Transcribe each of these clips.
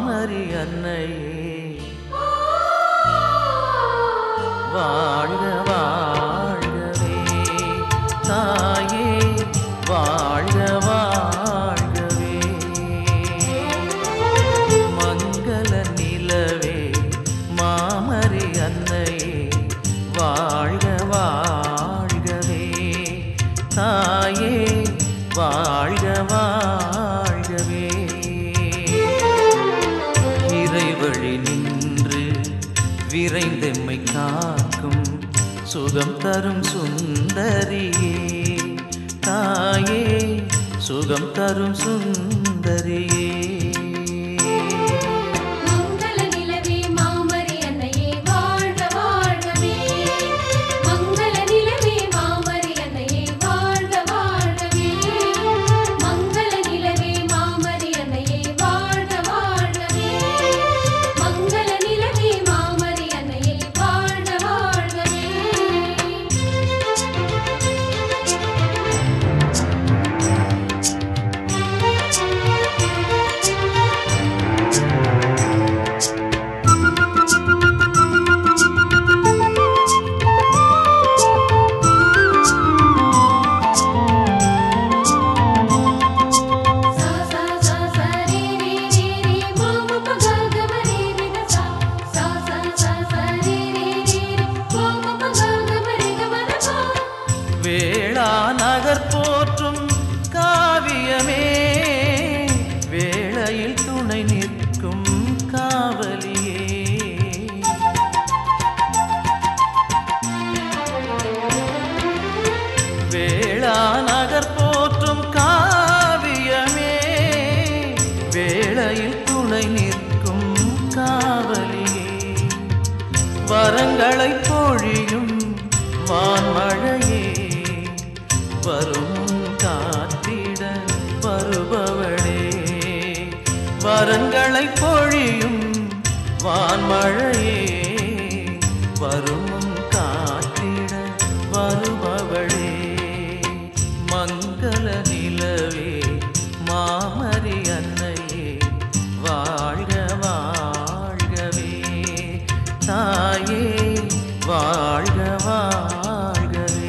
மாமரி அன்னையே வாழ்க வாழ்கவே தாயே வாழ்க வாழ்கவே மங்கள நிலவே மாமரி அன்னையே வாழ்க வாழ்கவே தாயே வாழ்க வாழ்கவே இறைவழி நின்று விரைந்தெம்மை காக்கும் சுகம் தரும் சுந்தரியே தாயே சுகம் தரும் சுந்தரியே நகர் போற்றும் காவியமே வேளையில் துணை நிற்கும் காவலியே வேளா நகர் போற்றும் காவியமே வேளையில் துணை நிற்கும் காவலியே வரங்களை பொழியும் வான்மழையே வரும் காத்திட வருபவளே வரங்களை பொழியும் வான்மழையே வரும் காத்திட வருபவளே மங்கள நிலவே மாமரி அன்னையே வாழ்க வாழ்கவே தாயே வாழ்க வாழ்கவே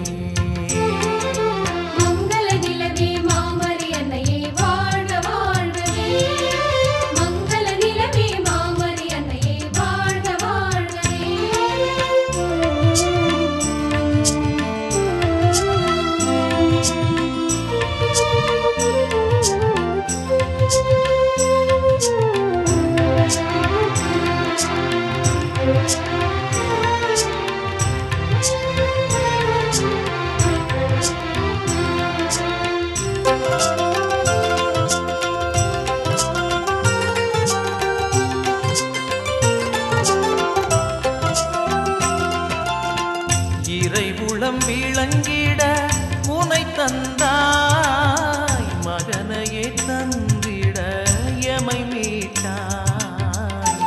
இறைவுளம் விளங்கிட உனை தந்தாய் மகனையே தந்திட எமை மீட்டாய்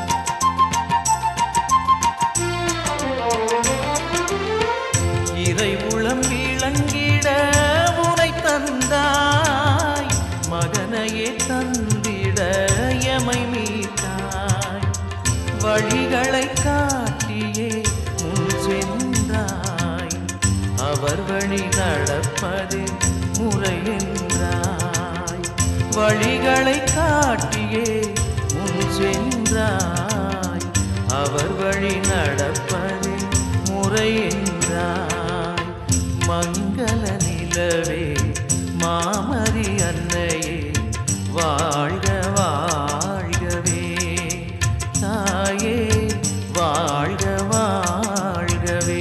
இறைவுளம் விளங்கிட உனை தந்தாய் மகனையே தந்திட எமை மீட்டாய் வழிகளை காட்டியே முன் சென்றாய் அவர் வழி நடப்பது முறை என்றாய் வழிகளை காட்டியே முன் சென்றாய் அவர் வழி நடப்பது முறை என்றாய் மங்கள நிலவே மாமரி அன்னையே வாழ்க வாழ்கவே தாயே வாழ்க வாழ்கவே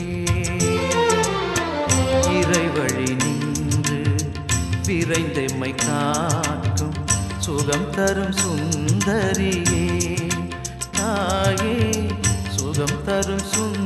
இறைவழி நின்று விரைந்தெம்மை காக்கும் சுகம் தரும் சுந்தரியே தாயே சுகம் தரும்